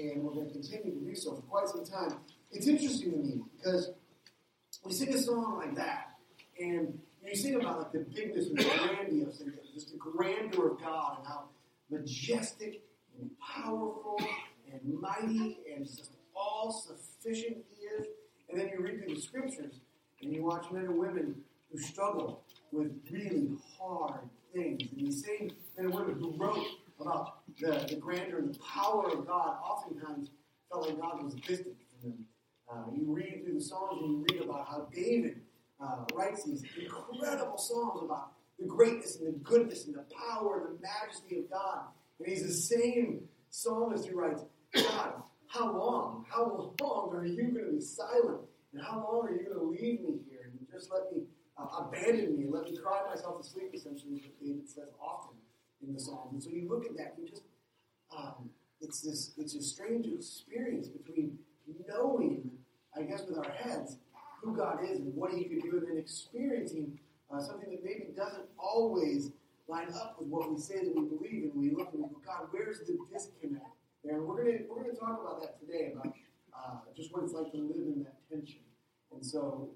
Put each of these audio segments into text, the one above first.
and we're going to continue to do so for quite some time. It's interesting to me because we sing a song like that, and you sing about like the bigness and the grandiose, and just the grandeur of God, and how majestic and powerful and mighty and just all-sufficient He is. And then you read through the Scriptures, and you watch men and women who struggle with really hard things. And these same men and women who wrote about the grandeur and the power of God oftentimes felt like God was distant from them. You read through the Psalms and you read about how David writes these incredible songs about the greatness and the goodness and the power and the majesty of God. And he's the same psalmist who writes, God, how long? How long are you going to be silent? And how long are you going to leave me here and just let me abandon me and let me cry myself to sleep, essentially, is what David says often in the Psalms. And so you look at that, you just, it's a strange experience between knowing, I guess with our heads, who God is and what He could do, and then experiencing something that maybe doesn't always line up with what we say that we believe, and we look and we go, God, where's the disconnect there? And we're gonna talk about that today, about just what it's like to live in that tension. And so,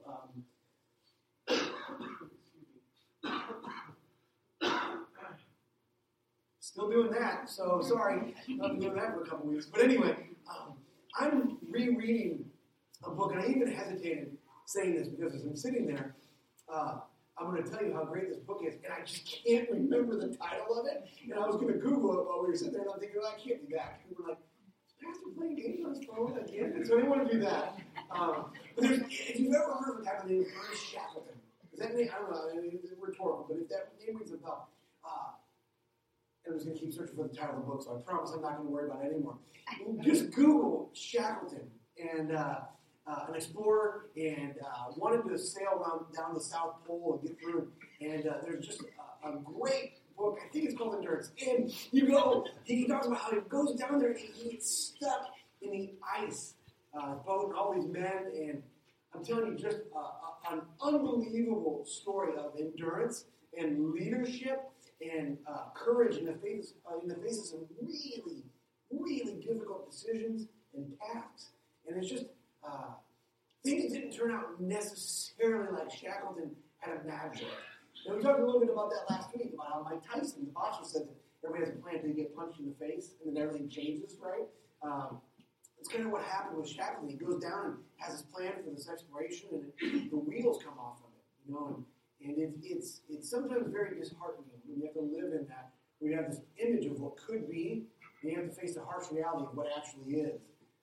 still doing that, so sorry, I've been doing that for a couple weeks. But anyway, I'm rereading a book, and I even hesitated saying this because as I'm sitting there, I'm going to tell you how great this book is, and I just can't remember the title of it. And I was going to Google it while we were sitting there, and I'm thinking, well, I can't do that. People were like, is Pastor playing games on his phone again? So I didn't want to do that. But if you've ever heard of a guy by the name of Ernest Shackleton, is that name, I don't know, it's rhetorical, but if that name rings a bell, and I'm just going to keep searching for the title of the book, so I promise I'm not going to worry about it anymore. Just Google Shackleton, and an explorer, and wanted to sail down the South Pole and get through. And there's just a great book. I think it's called Endurance. And he talks about how he goes down there and he gets stuck in the ice boat and all these men. And I'm telling you, just an unbelievable story of endurance and leadership and courage in the face of some really, really difficult decisions and tasks. And it's just things didn't turn out necessarily like Shackleton had imagined. And we talked a little bit about that last week, about how Mike Tyson, the boxer, said that everybody has a plan to get punched in the face, and then everything changes, right? It's kind of what happened with Shackleton. He goes down and has his plan for this exploration, and the wheels come off of it, and it's sometimes very disheartening when you have to live in that, where you have this image of what could be, and you have to face the harsh reality of what actually is.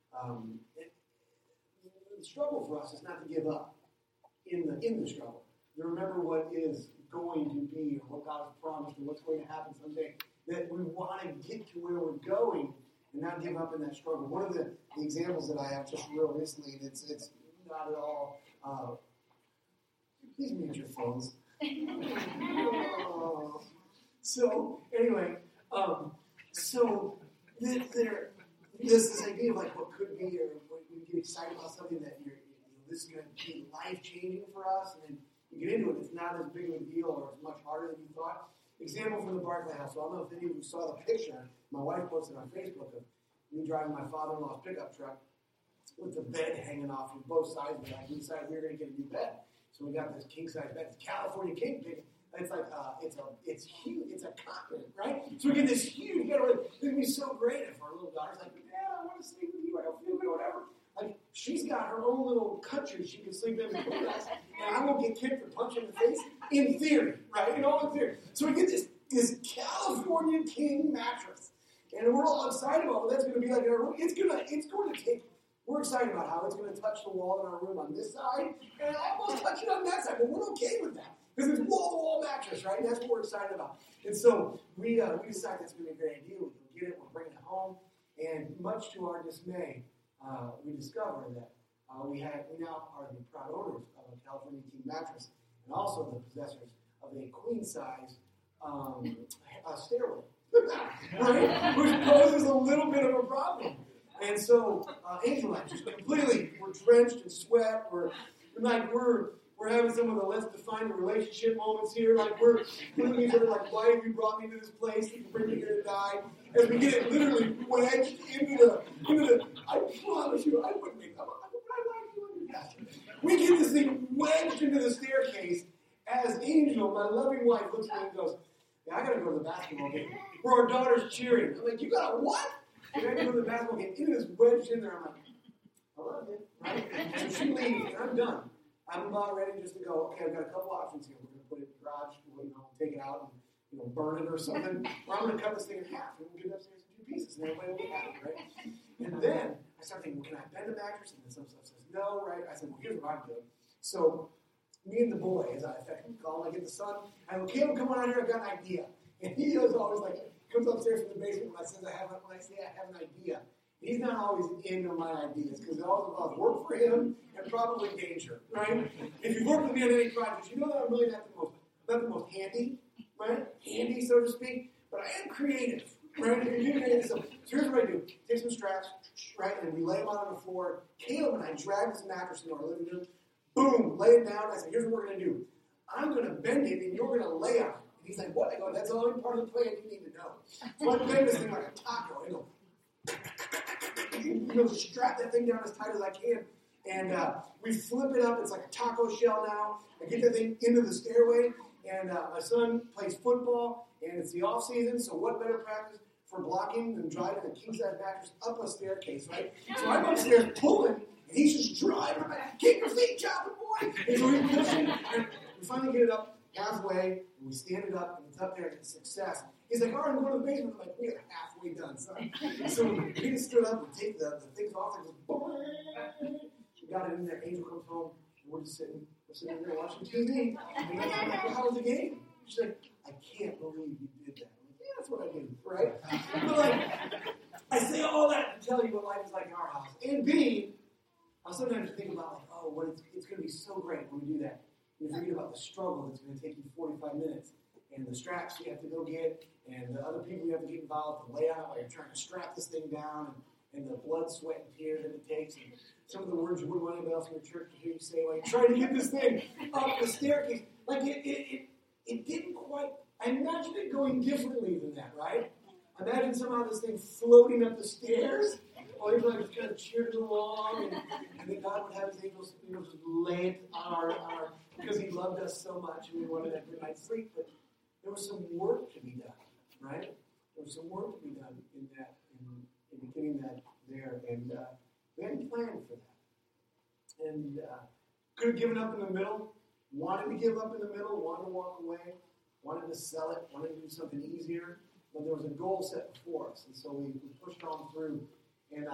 The struggle for us is not to give up in the struggle. To remember what is going to be, or what God has promised, and what's going to happen someday. That we want to get to where we're going and not give up in that struggle. One of the examples that I have just real recently, and it's not at all. Please mute your phones. So anyway, this idea of like what could be, or what you get excited about something that this is going to be life-changing for us, and then you get into it, it's not as big of a deal or it's much harder than you thought. Example from the Barclay House. So I don't know if any of you saw the picture. My wife posted on Facebook of me driving my father-in-law's pickup truck with the bed hanging off from both sides of it. We decided we were going to get a new bed. So we got this king-size bed. It's California king bed. It's like, it's huge. It's a continent, right? So we get this huge bed. It's going to be so great if our little daughter's like, I want to sleep with you. I don't feel good, whatever. Like, she's got her own little country she can sleep in with us, and I won't get kicked for punching in the face, in theory, right? In theory. So we get this California king mattress, and we're all excited about what that's going to be like in our room. It's going to take, we're excited about how it's going to touch the wall in our room on this side, and almost touch it on that side, but we're okay with that, because it's wall-to-wall mattress, right? And that's what we're excited about. And so we decided that's going to be a great idea. We can get it, we're bringing it home, and much to our dismay, we discovered that we now are the proud owners of a California King mattress, and also the possessors of a queen-size stairway, right? Which poses a little bit of a problem. And so, Angel and I just completely, we're drenched in sweat. We're having some of the let's define the relationship moments here. Like we're looking at each other like, why have you brought me to this place? You can bring me here to die. As we get literally wedged into the wife looks at me and goes, "Yeah, I got to go to the basketball game where our daughter's cheering." I'm like, "You got a what?" And I go to the basketball game. It is wedged in there. I'm like, "I love you." Right? So she leaves, and I'm done. I'm about ready just to go, okay, I've got a couple options here. We're going to put it in the garage, take it out and, burn it or something. Or I'm going to cut this thing in half, and we'll get it upstairs in 2 pieces, and everybody will be happy, right? And then I start thinking, well, can I bend the mattress? And then some stuff says, no, right? I said, well, here's what I'm doing. So me and the boy, as I affectionately call him, I get the son. I go, Caleb, come on out here, I've got an idea. And he is always like, comes upstairs from the basement when I say I have an idea. He's not always into my ideas because it always involves work for him and probably danger, right? If you've worked with me on any projects, you know that I'm really not the most handy, right? Handy, so to speak, but I am creative, right? So here's what I do. Take some straps, right, and we lay them out on the floor. Caleb and I drag this mattress into our living room. Boom, lay it down. I said, here's what we're going to do. I'm going to bend it, and you're going to lay on it. And he's like, what? I go, that's the only part of the plan you need to know. So I bend this thing like a taco. I go, strap that thing down as tight as I can. And we flip it up. It's like a taco shell now. I get that thing into the stairway. And my son plays football. And it's the off season. So what better practice for blocking than driving a king-size mattress up a staircase, right? So I'm upstairs pulling. And he's just driving. I'm like, keep your feet chopping, boy. And so we're pushing. And we finally get it up halfway. And we stand it up. And it's up there. And it's a success. He's like, all right, I'm going to the basement. I'm like, we are halfway done, son. So we just stood up and take the things off and just boom. We got it in there. Angel comes home. And we're sitting there watching TV. And I'm like, well, how was the game? She's like, I can't believe you did that. I'm like, yeah, that's what I do, right? But like, I say all that to tell you what life is like in our house. And B, I'll sometimes think about like, oh, what it's going to be so great when we do that. You forget about the struggle that's going to take you 45 minutes. And the straps you have to go get, and the other people you have to get involved to lay out while you're trying to strap this thing down, and the blood, sweat, and tears that it takes, and some of the words you wouldn't want anybody else in your church to hear you say while you're trying to get this thing up the staircase. Like, it didn't quite, I imagined it going differently than that, right? Imagine somehow this thing floating up the stairs, while you're like just kind of cheering along, and then God would have his angels, just lay it on our, because he loved us so much, and we wanted that good night's sleep, but there was some work to be done, right? There was some work to be done in that, in getting that there, and we hadn't planned for that. And could have given up in the middle, wanted to give up in the middle, wanted to walk away, wanted to sell it, wanted to do something easier, but there was a goal set before us, and so we pushed on through. And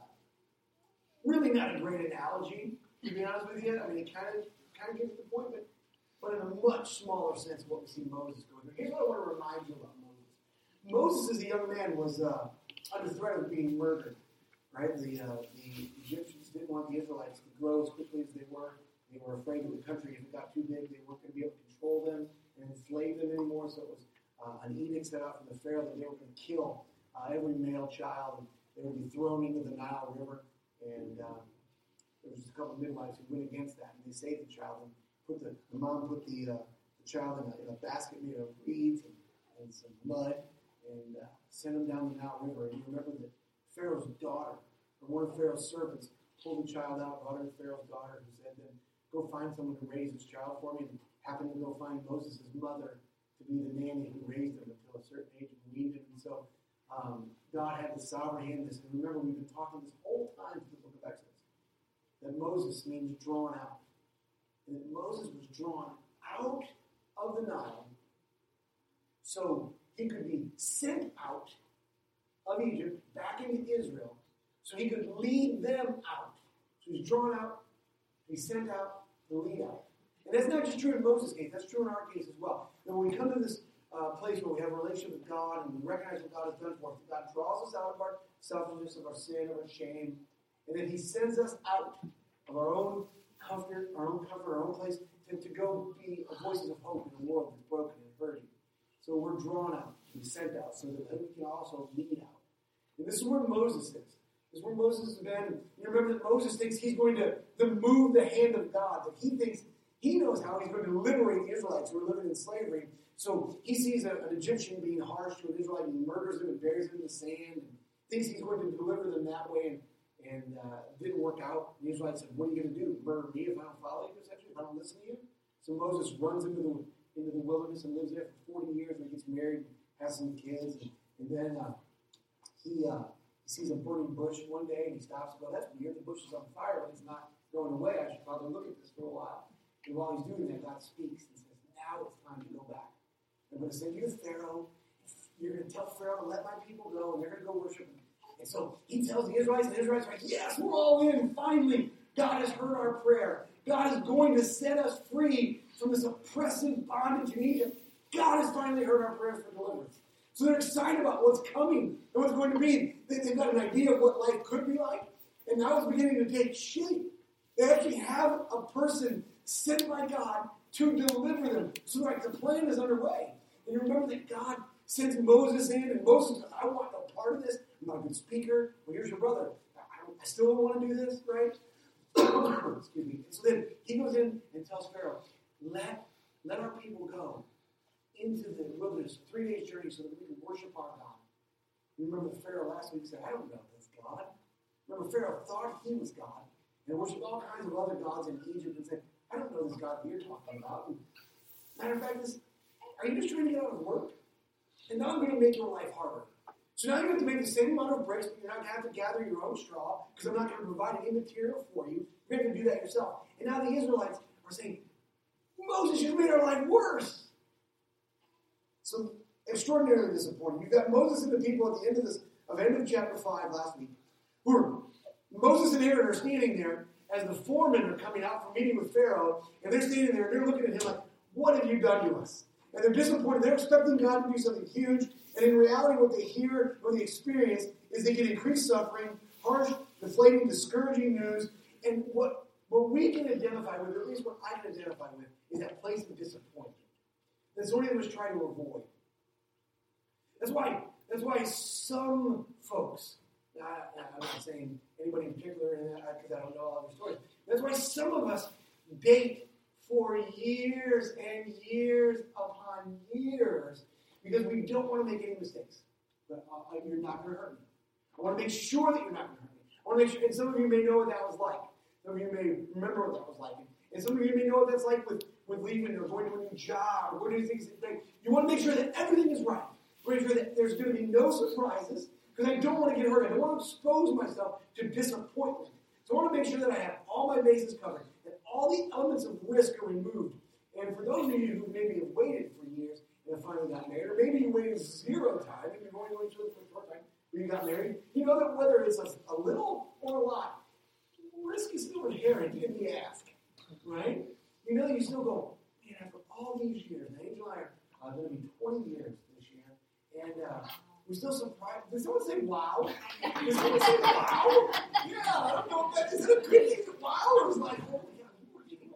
really not a great analogy, to be honest with you. I mean, it kind of gets to the point, but in a much smaller sense of what we see Moses going through. Here's what I want to remind you about Moses. Moses, as a young man, was under threat of being murdered. Right? The Egyptians didn't want the Israelites to grow as quickly as they were. They were afraid that the country, if it got too big, they weren't going to be able to control them and enslave them anymore. So it was an edict set out from the Pharaoh that they were going to kill every male child. And they would be thrown into the Nile River. And there was just a couple of midwives who went against that, and they saved the child. And the mom put the child in a basket made of reeds and some mud, and sent him down the Nile River. And you remember that Pharaoh's daughter, or one of Pharaoh's servants, pulled the child out, brought her to Pharaoh's daughter, who said, then go find someone to raise this child for me, and happened to go find Moses' mother to be the nanny who raised him until a certain age and weaned him. And so God had the sovereign hand in this. And remember, we've been talking this whole time through the book of Exodus that Moses means drawn out. And that Moses was drawn out of the Nile so he could be sent out of Egypt back into Israel so he could lead them out. So he's drawn out, he's sent out, to lead out. And that's not just true in Moses' case, that's true in our case as well. And when we come to this place where we have a relationship with God and we recognize what God has done for us, God draws us out of our selfishness, of our sin, of our shame, and then he sends us out of our own comfort, our own place, to go be voices of hope in a world that's broken and hurting. So we're drawn out, we're sent out, so that we can also lead out. And this is where Moses is. This is where Moses has been. You remember that Moses thinks he's going to move the hand of God, that he thinks he knows how he's going to liberate the Israelites who are living in slavery. So he sees an Egyptian being harsh to an Israelite, and he murders him and buries him in the sand, and thinks he's going to deliver them that way, and didn't work out. The Israelites said, what are you going to do? Murder me if I don't follow you, essentially, if I don't listen to you? So Moses runs into into the wilderness and lives there for 40 years. And he gets married, has some kids, and then he sees a burning bush one day, and he stops and goes, "That's weird. The bush is on fire, but it's not going away. I should probably look at this for a while." And while he's doing that, God speaks and says, "Now it's time to go back. I'm going to send you to Pharaoh. You're going to tell Pharaoh to let my people go, and they're going to go worship him." And so he tells the Israelites, and the Israelites are like, "Yes, we're all in. Finally, God has heard our prayer. God is going to set us free from this oppressive bondage in Egypt. God has finally heard our prayers for deliverance." So they're excited about what's coming and what's going to be. They've got an idea of what life could be like, and now it's beginning to take shape. They actually have a person sent by God to deliver them. So like the plan is underway. And you remember that God sends Moses in, and Moses goes, "I want no part of this. I'm not a good speaker. Well, here's your brother. I still don't want to do this, right?" Excuse me. And so then he goes in and tells Pharaoh, let our people go into the wilderness, 3 days journey, so that we can worship our God. You remember the Pharaoh last week said, "I don't know this God." Remember, Pharaoh thought he was God and worshiped all kinds of other gods in Egypt and said, "I don't know this God that you're talking about." And matter of fact, are you just trying to get out of work? And now I'm going to make your life harder. So now you have to make the same amount of bricks, but you're not going to have to gather your own straw because I'm not going to provide any material for you. You're going to do that yourself. And now the Israelites are saying, "Moses, you've made our life worse." So extraordinarily disappointing. You've got Moses and the people at the end of chapter 5 last week. Moses and Aaron are standing there as the foremen are coming out from meeting with Pharaoh, and they're standing there and they're looking at him like, "What have you done to us?" And they're disappointed. They're expecting God to do something huge, and in reality what they hear, what they experience, is they get increased suffering, harsh, deflating, discouraging news, and what we can identify with, or at least what I can identify with, is that place of disappointment. That's what he was trying to avoid. That's why some folks, I'm not saying anybody in particular because I don't know all the stories, that's why some of us date for years and years upon years because we don't want to make any mistakes. But you're not going to hurt me. I want to make sure that you're not going to hurt me. I want to make sure, and some of you may know what that was like. Some of you may remember what that was like. And some of you may know what that's like with leaving or going to a new job or going to things. You want to make sure that everything is right. You want to make sure that there's going to be no surprises because I don't want to get hurt. I don't want to expose myself to disappointment. So I want to make sure that I have all my bases covered, that all the elements of risk are removed. And for those of you who maybe have waited for years and have finally got married, or maybe you waited 0 time and you're going to each other for a short time when you got married, you know that whether it's a little or a lot, risk is still inherent in the ask, right? You know, you still go, "Man, after all these years," and Angel and I are going to be 20 years this year, and we're still surprised. Did someone say wow? Did someone say wow? Yeah, I don't know if that is it a good thing. Wow, or was like, "Oh my God, you were getting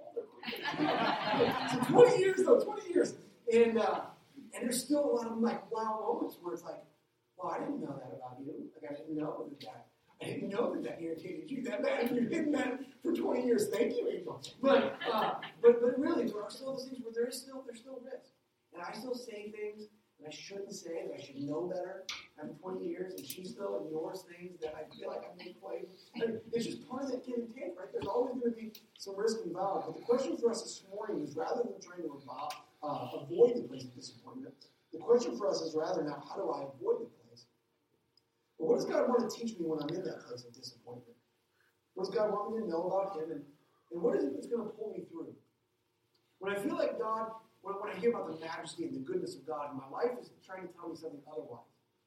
older." So 20 years though, 20 years, and there's still a lot of like wow moments where it's like, "Well, I didn't know that about you. Like I didn't know that. I didn't know that irritated you that bad. You've been that for 20 years. Thank you, Angel." But really, there are still those things where there's still risk. And I still say things that I shouldn't say, that I should know better after 20 years, and she still ignores things that I feel like I made play. It's just part of that give and take, right? There's always going to be some risk involved. But the question for us this morning is rather than trying to avoid the place of disappointment, the question for us is rather now, how do I avoid the place? But what does God want to teach me when I'm in that place of disappointment? What does God want me to know about Him? And what is it that's going to pull me through? When I feel like God, when I hear about the majesty and the goodness of God, my life is trying to tell me something otherwise.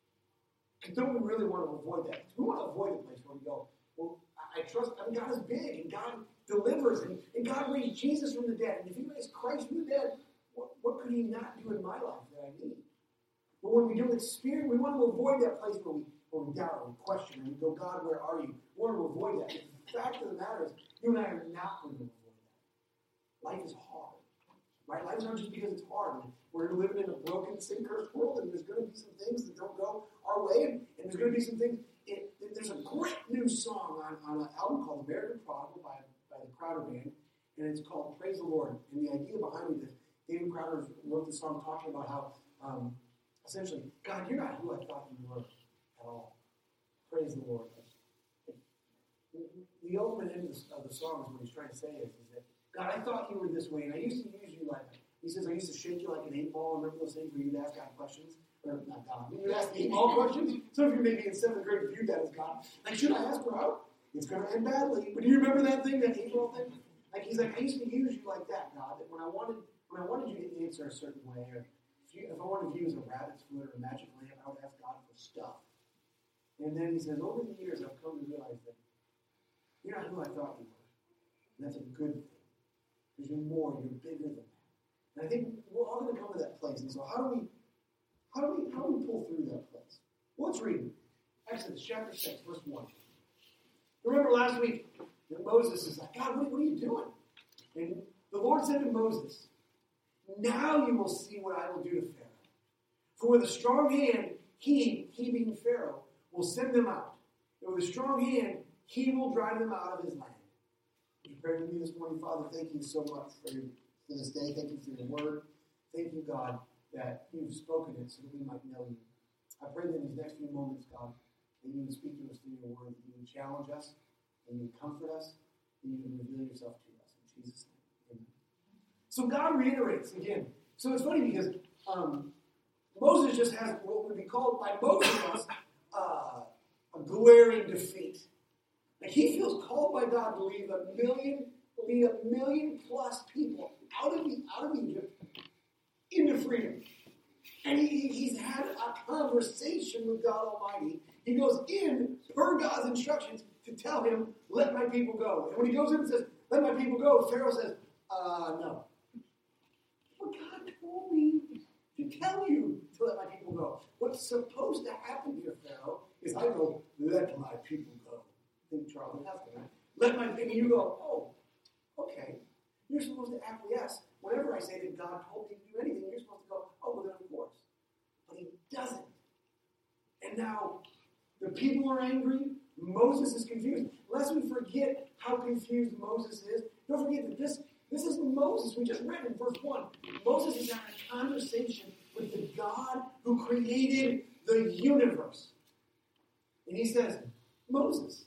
And don't we really want to avoid that? We want to avoid the place where we go, "Well, I trust, God is big, and God delivers, and God raised Jesus from the dead. And if He raised Christ from the dead, what could He not do in my life that I need?" But when we don't experience, we want to avoid that place where we doubt, or we question, and we go, "God, where are you?" We want to avoid that. But the fact of the matter is, you and I are not going to avoid that. Life is hard. Right? Life is not just because it's hard. We're living in a broken, sin-cursed world, and there's going to be some things that don't go our way, and there's going to be some things. There's a great new song on an album called American Prodigal by the Crowder Band, and it's called Praise the Lord. And the idea behind it is David Crowder wrote the song talking about how, essentially, "God, you're not who I thought you were at all. Praise the Lord." The ultimate end of the song is what he's trying to say is that, "God, I thought you were this way, and I used to use you like He says, I used to shake you like an 8-ball. Remember those things where you'd ask God questions? Or not God, but you'd ask the 8-ball questions? Some of you maybe in 7th grade viewed that as God. Like, should I ask her out? It's going to end badly. But do you remember that thing, that 8-ball thing? Like, he's like, I used to use you like that, God. That when I wanted you to answer a certain way, or if I wanted you as a rabbit's foot or a magic lamp, I would ask God for stuff. And then he says, over the years, I've come to realize that you're not who I thought you were. And that's a good thing. Because you're more, you're bigger than that. And I think we're all going to come to that place. And so how do we pull through that place? Well, let's read Exodus chapter 6, verse 1. Remember last week that Moses is like, God, what are you doing? And the Lord said to Moses, now you will see what I will do to Pharaoh. For with a strong hand, he being Pharaoh, will send them out. And with a strong hand, he will drive them out of his land. Would you pray with me this morning? Father, thank you so much for this day. Thank you for your word. Thank you, God, that you've spoken it so that we might know you. I pray that in these next few moments, God, that you would speak to us through your word, that you would challenge us, that you would comfort us, that you would reveal yourself to us. In Jesus' name, amen. So God reiterates again. So it's funny because Moses just has what would be called by most of us a glaring defeat. Like he feels called by God to lead a million plus people out of Egypt into freedom. And he's had a conversation with God Almighty. He goes in per God's instructions to tell him, let my people go. And when he goes in and says, let my people go, Pharaoh says, no. Well, God told me to tell you to let my people go. What's supposed to happen here, Pharaoh, is I go, let my people go. I think Charlie has that. Let my people, you go, oh, okay. You're supposed to acquiesce. Whenever I say that God told me to do anything, you're supposed to go, oh, well, then of course. But he doesn't. And now the people are angry. Moses is confused. Lest we forget how confused Moses is, don't forget that this is Moses. We just read in verse 1. Moses is having a conversation with the God who created the universe. And he says, Moses,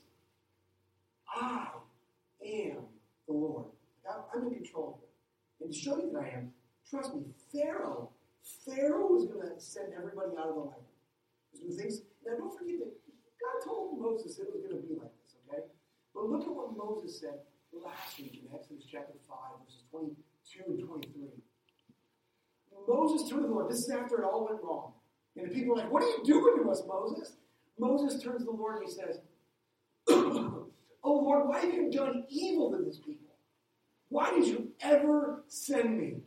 I am the Lord. I'm in control of it. And to show you that I am, trust me, Pharaoh is going to send everybody out of the land. Now don't forget that God told Moses it was going to be like this, okay? But look at what Moses said last week in Exodus chapter 5, verses 22 and 23. Moses turned to the Lord. This is after it all went wrong. And the people are like, what are you doing to us, Moses? Moses turns to the Lord and he says, oh Lord, why have you done evil to this people? Why did you ever send me?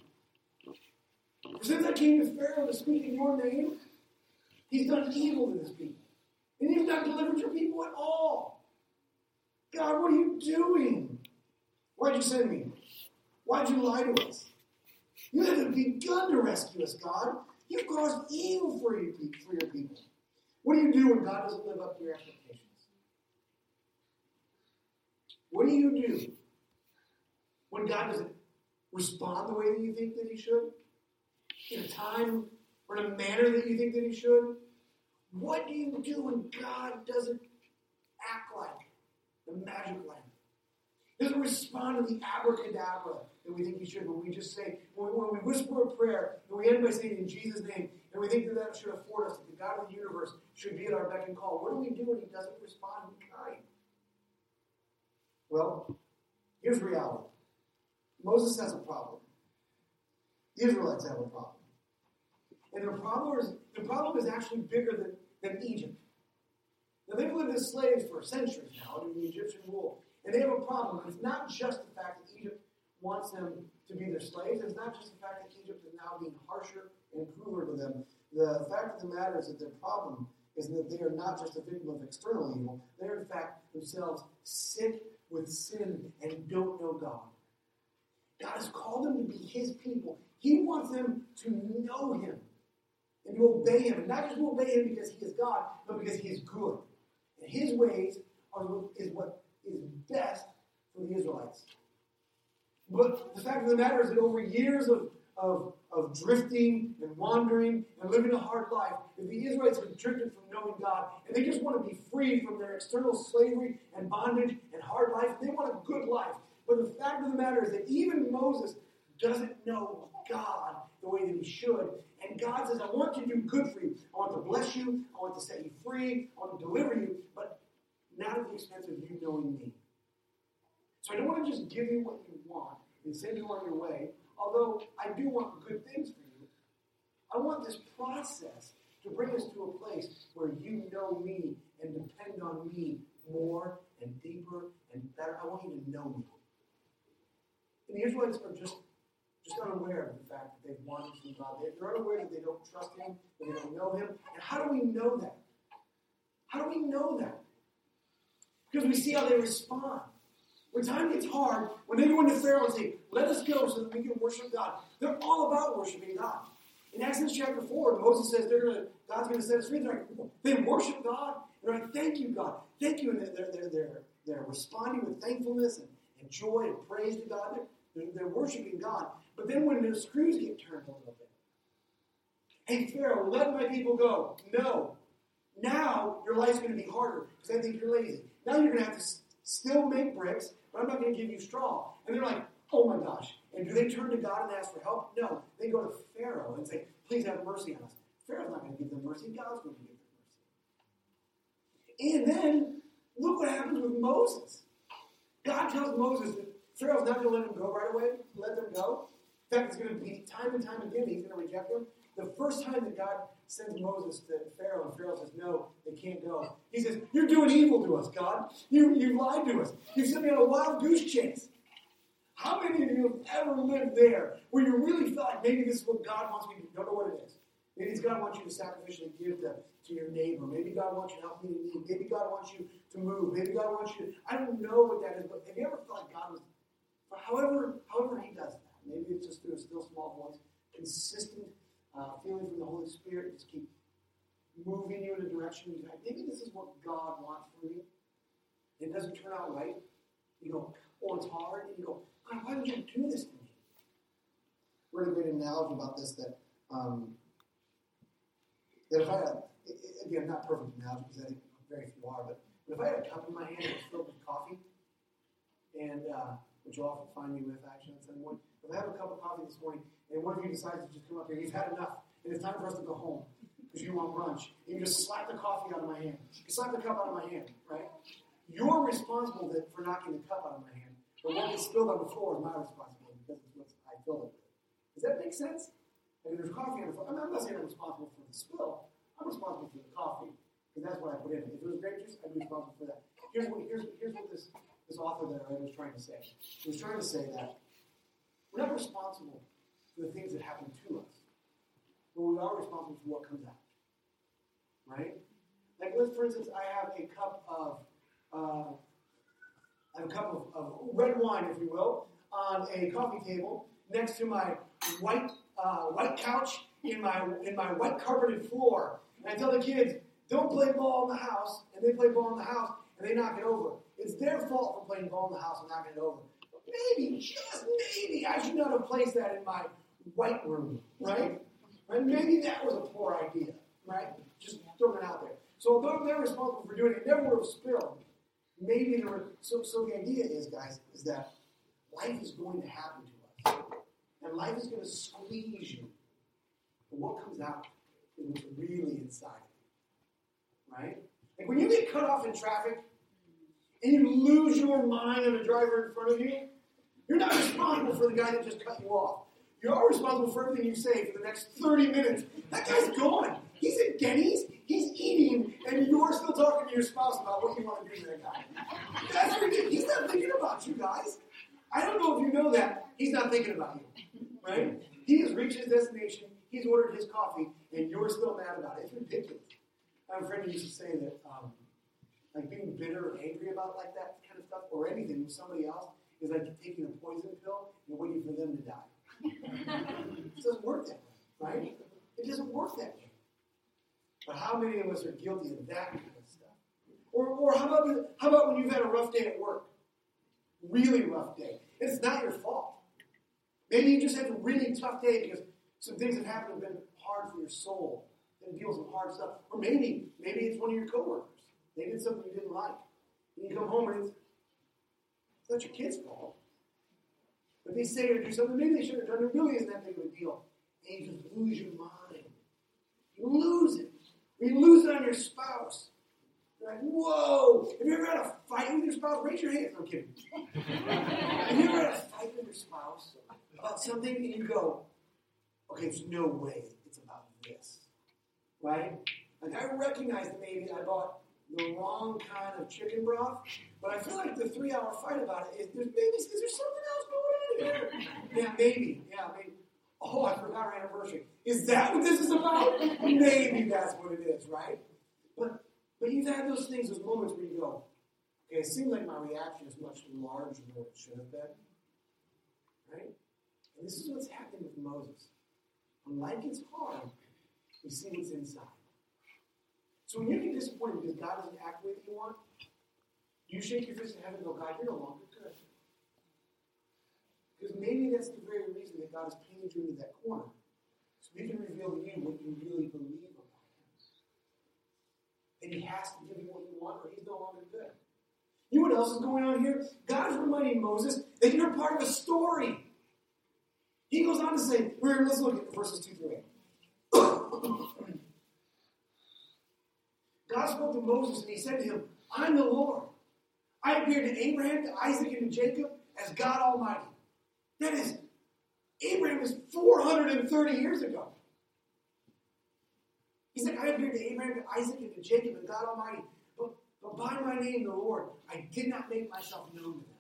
Since I came to Pharaoh to speak in your name, he's done evil to this people. And he's not delivered your people at all. God, what are you doing? Why'd you send me? Why'd you lie to us? You haven't begun to rescue us, God. You've caused evil for your people. What do you do when God doesn't live up to your expectations? What do you do when God doesn't respond the way that you think that he should? In a time or in a manner that you think that he should? What do you do when God doesn't act like the magic lamp? Doesn't respond to the abracadabra that we think he should. When we just say, when we whisper a prayer, and we end by saying in Jesus' name, and we think that should afford us, that the God of the universe should be at our beck and call. What do we do when he doesn't respond in kind? Well, here's reality. Moses has a problem. The Israelites have a problem. And the problem is actually bigger than Egypt. Now, they've lived as slaves for centuries now under the Egyptian rule. And they have a problem. And it's not just the fact that Egypt wants them to be their slaves. It's not just the fact that Egypt is now being harsher and crueler to them. The fact of the matter is that their problem is that they are not just a victim of external evil. They are, in fact, themselves sick with sin and don't know God. God has called them to be his people. He wants them to know him and to obey him. And not just to obey him because he is God, but because he is good. And his ways is what is best for the Israelites. But the fact of the matter is that over years of drifting and wandering and living a hard life, if the Israelites have drifted from knowing God and they just want to be free from their external slavery and bondage and hard life, they want a good life. But the fact of the matter is that even Moses doesn't know God not at the expense of you knowing me. So I don't want to just give you what you want and send you on your way, although I do want good things for you. I want this process to bring us to a place where you know me and depend on me more and deeper and better. I want you to know me. And the Israelites are just unaware of the fact that they've wandered from God. They're unaware that they don't trust Him, that they don't know Him. And how do we know that? How do we know that? Because we see how they respond. When time gets hard, when they go into Pharaoh and say, let us go so that we can worship God, they're all about worshiping God. In Exodus chapter 4, Moses says God's going to set us free. They worship God. They're like, thank you, God. Thank you. And they're responding with thankfulness and joy and praise to God. They're worshiping God. But then when the screws get turned a little bit, hey, Pharaoh, let my people go. No. Now your life's going to be harder because I think you're lazy. Now you're going to have to still make bricks, but I'm not going to give you straw. And they're like, oh my gosh. And do they turn to God and ask for help? No. They go to Pharaoh and say, please have mercy on us. Pharaoh's not going to give them mercy. God's going to give them mercy. And then, look what happens with Moses. God tells Moses that Pharaoh's not going to let him go right away. Let them go. In fact, it's going to be time and time again he's going to reject them. The first time that God sends Moses to Pharaoh, and Pharaoh says, no, they can't go. He says, you're doing evil to us, God. You lied to us. You sent me on a wild goose chase. How many of you have ever lived there where you really thought maybe this is what God wants me to do? Don't know what it is. Maybe God wants you to sacrificially give to your neighbor. Maybe God wants you to help me in need. Maybe God wants you to move. Maybe God wants you to, I don't know what that is, but have you ever felt like God was, however He does that? Maybe it's just through a still small voice, consistent feeling from the Holy Spirit, just keep moving you in a direction. Maybe this is what God wants for me. It doesn't turn out right. You go, oh, it's hard. And you go, God, why would you do this to me? We're in a great analogy about this that if I had, again, not perfect analogy because I think very few are, but if I had a cup in my hand that was filled with coffee, and which you'll often find me with actually on Sunday morning, if I have a cup of coffee this morning and one of you decides to just come up here, you've had enough, and it's time for us to go home because you want brunch, and you just slap the coffee out of my hand. You slap the cup out of my hand, right? You're responsible for knocking the cup out of my hand, but what gets spilled on the floor is my responsibility because it's what I filled it with. Does that make sense? And there's coffee on the floor. I'm not saying I'm responsible for the spill. I'm responsible for the coffee because that's what I put in. If it was grape juice, I'd be responsible for that. Here's what this author that I read was trying to say. He was trying to say that we're not responsible for the things that happen to us, but we are responsible for what comes out. Right? Like, for instance, I have a cup of red wine, if you will, on a coffee table next to my white couch in my white carpeted floor. And I tell the kids, don't play ball in the house, and they play ball in the house, and they knock it over. It's their fault for playing ball in the house and knocking it over. But maybe, just maybe, I should not have placed that in my white room, right? And maybe that was a poor idea, right? Just throwing it out there. So although they're responsible for doing it, it never would have spilled. Maybe there were. So the idea is, guys, is that life is going to happen to us, and life is going to squeeze you. But what comes out is what's really inside of you, right? Like when you get cut off in traffic, and you lose your mind on the driver in front of you, you're not responsible for the guy that just cut you off. You are responsible for everything you say for the next 30 minutes. That guy's gone. He's at Denny's. He's eating, and you're still talking to your spouse about what you want to do to that guy. That's ridiculous. He's not thinking about you guys. I don't know if you know that. He's not thinking about you, right? He has reached his destination. He's ordered his coffee, and you're still mad about it. It's ridiculous. I have a friend who used to say that like being bitter or angry about like that kind of stuff or anything with somebody else is like taking a poison pill and waiting for them to die. It doesn't work that way, right? It doesn't work that way. But how many of us are guilty of that kind of stuff? Or how about when you've had a rough day at work? Really rough day. And it's not your fault. Maybe you just had a really tough day because some things that happened have been hard for your soul and deal with some hard stuff. Or maybe it's one of your coworkers. They did something you didn't like. And you come home and it's not your kid's fault. But they say or do something maybe they should have done. It really isn't that big of a deal. And you just lose your mind. You lose it. Or you lose it on your spouse. You're like, whoa! Have you ever had a fight with your spouse? Raise your hand. I'm kidding. Have you ever had a fight with your spouse about something and you go, okay, there's no way it's about this, right? Like I recognize that maybe I bought the wrong kind of chicken broth, but I feel like the 3-hour fight about it is there's something else going on here. Yeah, maybe. Oh, I forgot our anniversary. Is that what this is about? Maybe that's what it is, right? But you've had those things, those moments where you go, okay, it seems like my reaction is much larger than what it should have been, right? And this is what's happening with Moses. When life gets hard, we see what's inside. So when you get disappointed because God doesn't act the way that you want, you shake your fist in heaven and go, God, you're no longer good. Because maybe that's the very reason that God has painted you into that corner. So He can reveal to you what you really believe about Him. And He has to give you what you want or He's no longer good. You know what else is going on here? God is reminding Moses that you're part of a story. He goes on to say, let's look at verses 2 through 8. God spoke to Moses and He said to him, I'm the Lord. I appeared to Abraham, to Isaac, and to Jacob as God Almighty. That is, Abraham is 430 years ago. He said, I appeared to Abraham, to Isaac, and to Jacob as God Almighty. But by my name, the Lord, I did not make myself known to them.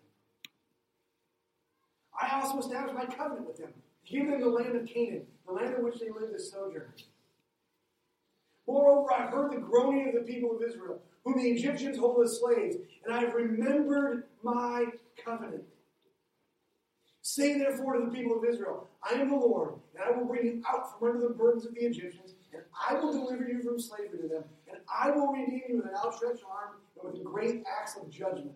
I also established my covenant with them, to give them the land of Canaan, the land in which they lived as sojourners. Moreover, I heard the groaning of the people of Israel, whom the Egyptians hold as slaves, and I have remembered my covenant. Say therefore to the people of Israel, I am the Lord, and I will bring you out from under the burdens of the Egyptians, and I will deliver you from slavery to them, and I will redeem you with an outstretched arm and with great acts of judgment.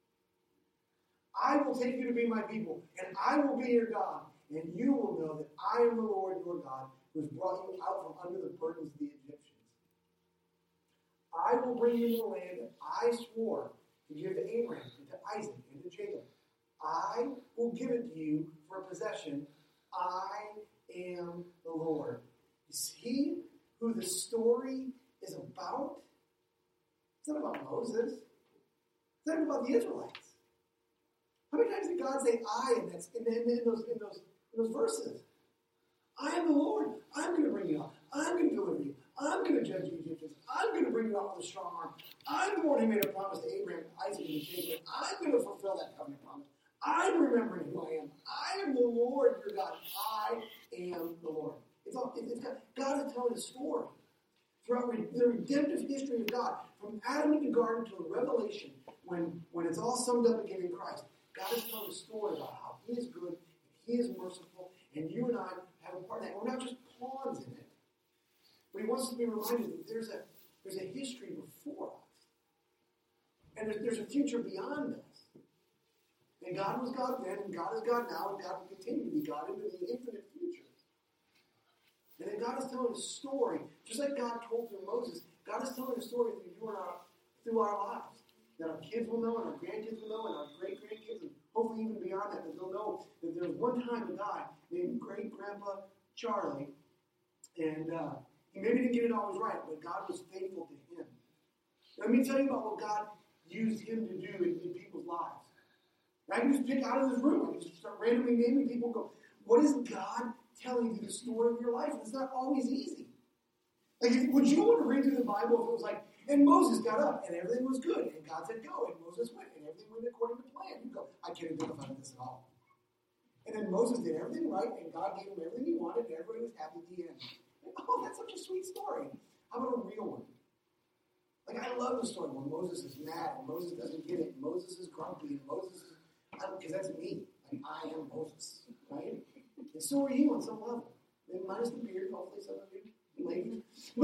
I will take you to be my people, and I will be your God, and you will know that I am the Lord your God, who has brought you out from under the burdens of the Egyptians. I will bring you to the land that I swore to give to Abraham, and to Isaac, and to Jacob. I will give it to you for a possession. I am the Lord. Is He who the story is about? It's not about Moses. It's not about the Israelites. How many times did God say I in those verses? I am the Lord. I'm going to bring you out. I'm going to deliver you. I'm going to judge the Egyptians. I'm going to bring you out with a strong arm. I'm the one who made a promise to Abraham, Isaac, and Jacob. I'm going to fulfill that covenant promise. I'm remembering who I am. I am the Lord your God. I am the Lord. God is telling a story throughout the redemptive history of God, from Adam in the garden to a Revelation, when it's all summed up again in Christ. God is telling a story about how He is good, and He is merciful, and you and I have a part in that. We're not just pawns in it, but He wants us to be reminded that there's a history before us, and there's a future beyond us. And God was God then, and God is God now, and God will continue to be God into the infinite future. And then God is telling a story, just like God told through Moses. God is telling a story through our lives, that our kids will know, and our grandkids will know, and our great-grandkids, and hopefully even beyond that they'll know that there was one time a guy named Great-Grandpa Charlie, and he maybe didn't get it always right, but God was faithful to him. Let me tell you about what God used him to do in people's lives. I can just pick out of this room. I can just start randomly naming people and go, what is God telling you the story of your life? And it's not always easy. Like, would you want to read through the Bible if it was like, and Moses got up and everything was good, and God said go, and Moses went, and everything went according to plan? You go, I can't identify with this at all. And then Moses did everything right, and God gave him everything he wanted, and everybody was happy at the end. And, oh, that's such a sweet story. How about a real one? Like, I love the story when Moses is mad, and Moses doesn't get it, and Moses is grumpy, and Moses is, because that's me. Like, I am Moses, right? And so are you on some level. Maybe minus the beard, hopefully some of you ladies.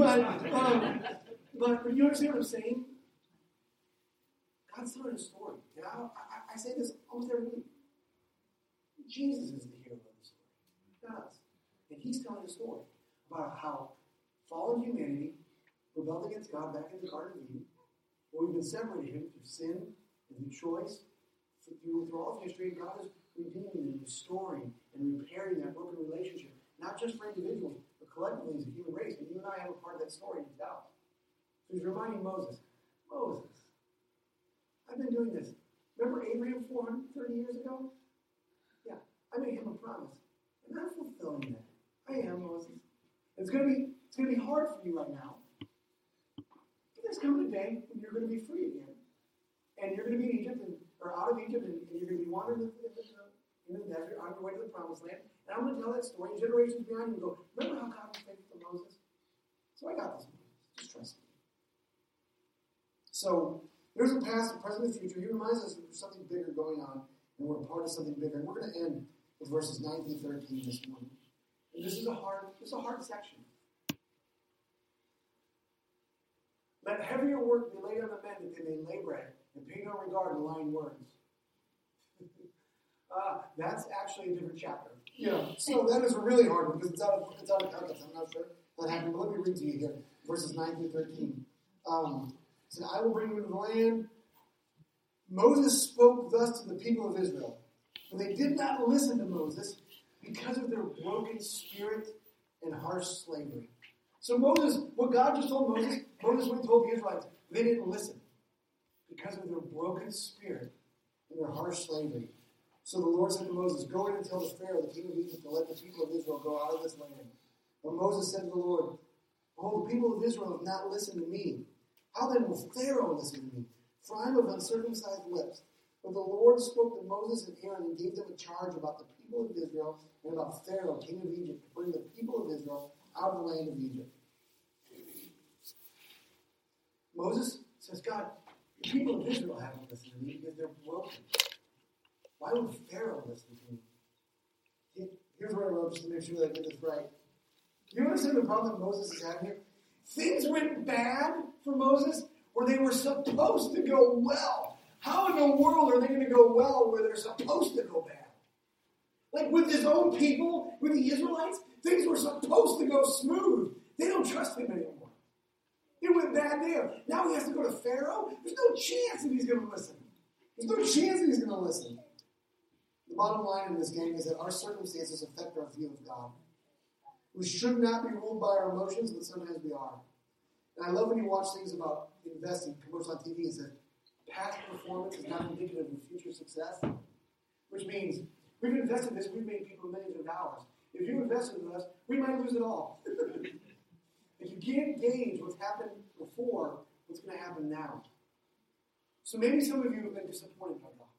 But you understand what I'm saying? God's telling a story. And I say this almost every week. Jesus is the hero of the story, not us. And He's telling a story about how fallen humanity rebelled against God back in the Garden of Eden, where we've been separated Him through sin and through choice. Through all of history, God is redeeming and restoring and repairing that broken relationship, not just for individuals, but collectively as a human race. And you and I have a part of that story to tell. So He's reminding Moses, Moses, I've been doing this. Remember Abraham 430 years ago? Yeah, I made him a promise. And I'm fulfilling that. I am, Moses. It's going to be hard for you right now. But there's coming a day when you're going to be free again. And you're going to be in Egypt, or out of Egypt, and you're going to be wandering in the desert on your way to the promised land. And I'm going to tell that story. And generations behind you go, remember how God was faithful to Moses? So I got this, Moses. Just trust me. So there's a past, a present, and future. He reminds us that there's something bigger going on, and we're a part of something bigger. And we're going to end with verses 9 through 13 this morning. And this is a hard section. Let heavier work be laid on the men that they may labor at, and pay no regard to lying words. That's actually a different chapter. Yeah. So that is a really hard one because it's out of context. I'm not sure that happened, but let me read to you here, verses 9 through 13. It said, I will bring you into the land. Moses spoke thus to the people of Israel, but they did not listen to Moses because of their broken spirit and harsh slavery. So Moses, what God just told Moses went and told the Israelites. They didn't listen because of their broken spirit and their harsh slavery. So the Lord said to Moses, go in and tell the Pharaoh, the king of Egypt, to let the people of Israel go out of this land. But Moses said to the Lord, oh, the people of Israel have not listened to me. How then will Pharaoh listen to me? For I am of uncircumcised lips. But the Lord spoke to Moses and Aaron and gave them a charge about the people of Israel and about Pharaoh, king of Egypt, to bring the people of Israel out of the land of Egypt. Moses says, God, the people of Israel haven't listened to me because they're broken. Why would Pharaoh listen to me? Here's what I wrote just to make sure that I get this right. You understand the problem that Moses is having here? Things went bad for Moses where they were supposed to go well. How in the world are they going to go well where they're supposed to go bad? Like with his own people, with the Israelites, things were supposed to go smooth. They don't trust him anymore. It went bad there. Now he has to go to Pharaoh? There's no chance that he's going to listen. There's no chance that he's going to listen. The bottom line in this game is that our circumstances affect our view of God. We should not be ruled by our emotions, but sometimes we are. And I love when you watch things about investing, commercials on TV, it says past performance is not indicative of future success, which means we've invested this, we've made people millions of dollars. If you invested in us, we might lose it all. If you can't gauge what's happened before, what's going to happen now? So maybe some of you have been disappointed by God.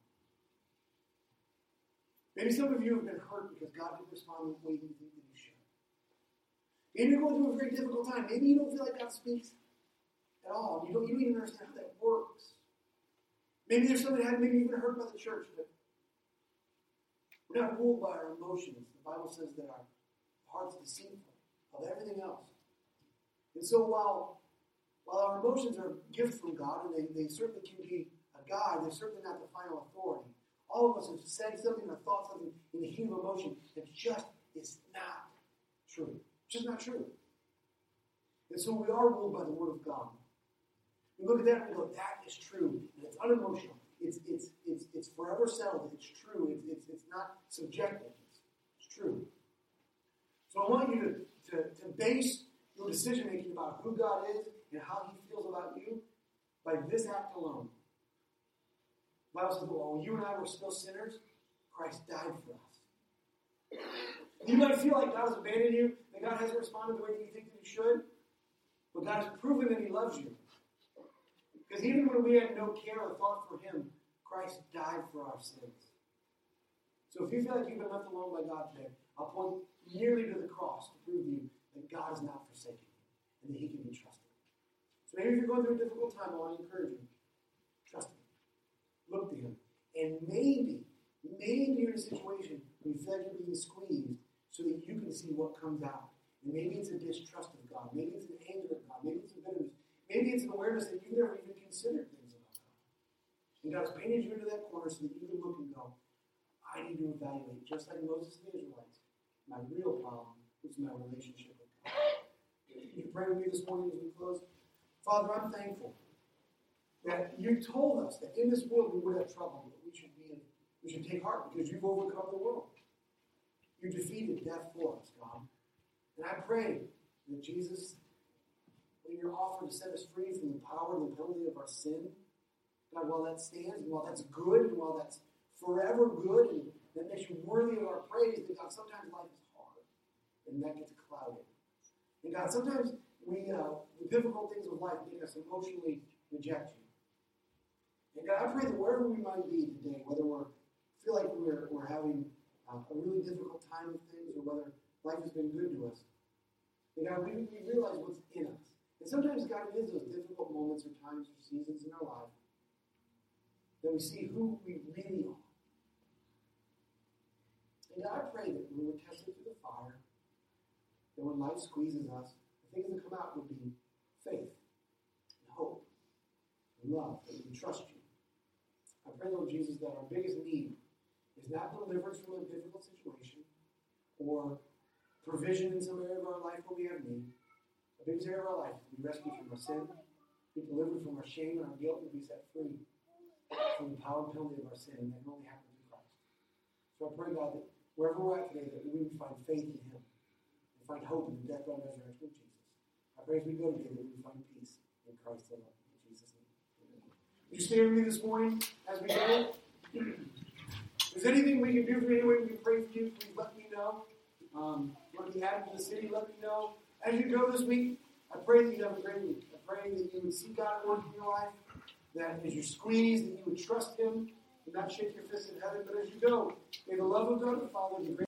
Maybe some of you have been hurt because God didn't respond the way you think that He should. Maybe you're going through a very difficult time. Maybe you don't feel like God speaks at all. You don't even understand how that works. Maybe there's something that had maybe even hurt by the church, but we're not ruled by our emotions. The Bible says that our heart's deceitful of everything else. And so while our emotions are a gift from God, and they certainly can be a guide, they're certainly not the final authority. All of us have said something or thought something in the heat of emotion that just is not true. It's just not true. And so we are ruled by the Word of God. We look at that and we go, that is true. And it's unemotional. It's forever settled. It's true. It's not subjective. It's true. So I want you to base your decision making about who God is and how He feels about you by this act alone. The Bible says, well, when you and I were still sinners, Christ died for us. You might feel like God has abandoned you, that God hasn't responded the way that you think that He should, but God has proven that He loves you. Because even when we had no care or thought for Him, Christ died for our sins. So if you feel like you've been left alone by God today, I'll point nearly to the cross to prove to you that God is not forsaken you and that He can be trusted. So maybe if you're going through a difficult time, I want to encourage you. Trust Him. Look to Him. And maybe you're in a situation where you feel like you're being squeezed so that you can see what comes out. And maybe it's a distrust of God. Maybe it's an anger of God. Maybe it's a bitterness. Maybe it's an awareness that you've never even considered things about God. And God's painted you into that corner so that you can look and go, I need to evaluate, just like Moses and the Israelites, my real problem is my relationship with God. Can you pray with me this morning as we close? Father, I'm thankful that you told us that in this world we would have trouble, but we should take heart because you've overcome the world. You defeated death for us, God. And I pray that Jesus, in your offer to set us free from the power and the penalty of our sin. God, while that stands, and while that's good, and while that's forever good, and that makes you worthy of our praise, that God, sometimes life is hard, and that gets clouded. And God, sometimes the difficult things of life make us emotionally reject you. And God, I pray that wherever we might be today, whether we feel like we're having a really difficult time with things, or whether life has been good to us, and God, we realize what's in us. And sometimes, God, it is those difficult moments or times or seasons in our life that we see who we really are. And God, I pray that when we're tested through the fire, that when life squeezes us, the things that come out would be faith and hope and love, that we can trust you. I pray, Lord Jesus, that our biggest need is not deliverance from a difficult situation or provision in some area of our life where we have need. The biggest area of our life is to be rescued from our sin, be delivered from our shame and our guilt, and be set free from the power and penalty of our sin, and that can only happen through Christ. So I pray, God, that wherever we're at today, that we would find faith in Him and find hope in the death, burial, and resurrection of Jesus. I pray as we go today that we would find peace in Christ alone. In Jesus' name. Amen. Would you stand with me this morning as we go? If there's anything we can do for you, any way we can pray for you, please let me know. Want to be added to the city, let me know. As you go this week, I pray that you have a great week. I pray that you would see God at work in your life, that as you're squeezed, that you would trust Him and not shake your fist in heaven. But as you go, may the love of God the Father, the grace